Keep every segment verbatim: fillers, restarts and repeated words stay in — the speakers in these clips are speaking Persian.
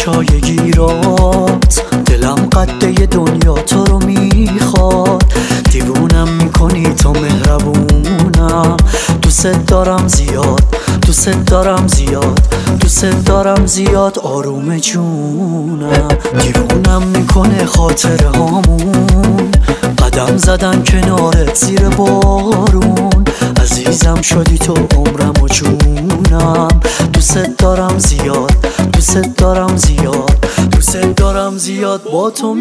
چشای گیرات، دلم قده دنیا تو رو میخواد. دیوونم میکنی تو مهربونم، دوست دارم زیاد، دوست دارم زیاد، دوست دارم زیاد آروم جونم. دیوونم میکنه خاطره هامون، قدم زدن کنارت زیر بارون. عزیزم شدی تو عمرم و جونم، دوست دارم زیاد، دوست دارم زیاد، دوست دارم زیاد با تو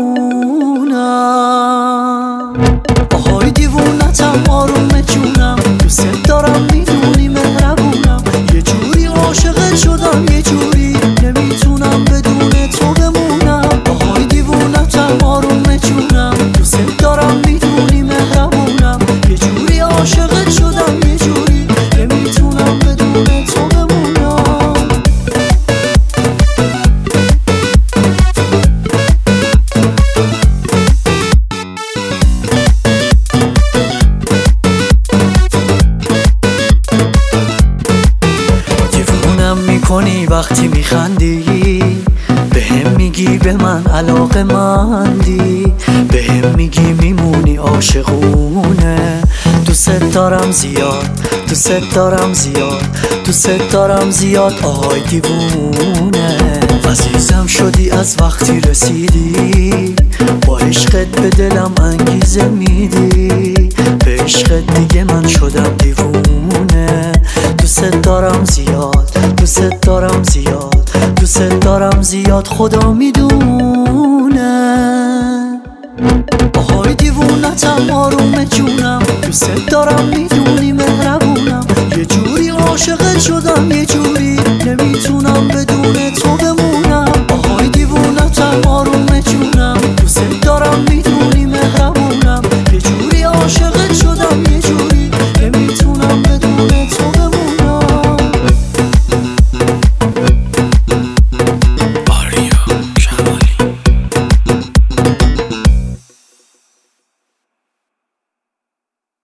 میمونم. آهای دیوونتم آروم جونم، دوست دارم میدونی مهربونم. یه جوری عاشقت شدم، یه جوری نمیتونم بدون تو بمونم. آهای دیوونتم آروم جونم، دوست دارم میدونی مهربونم. یه جوری عاشقت شدم، یه جوری نمیتونم بدون تو بمونم. دیوونم میکنی وقتی میخندی، بهم میگی به من علاقه مندی، بهم میگی میمونی عاشقونه. دوست دارم زیاد، دوست دارم زیاد، دوست دارم زیاد آهای دیوونه. عزیزم شدی از وقتی رسیدی، با عشقت به دلم انگیزه میدی. به عشقت دیگه من شدم دیوونه. دوست دارم زیاد، دوست دارم زیاد، دوست دارم زیاد خدا میدونه. آهای دیوونتم آروم جونم، دوست دارم میدونی مهربونم. یه جوری عاشقت شدم، یه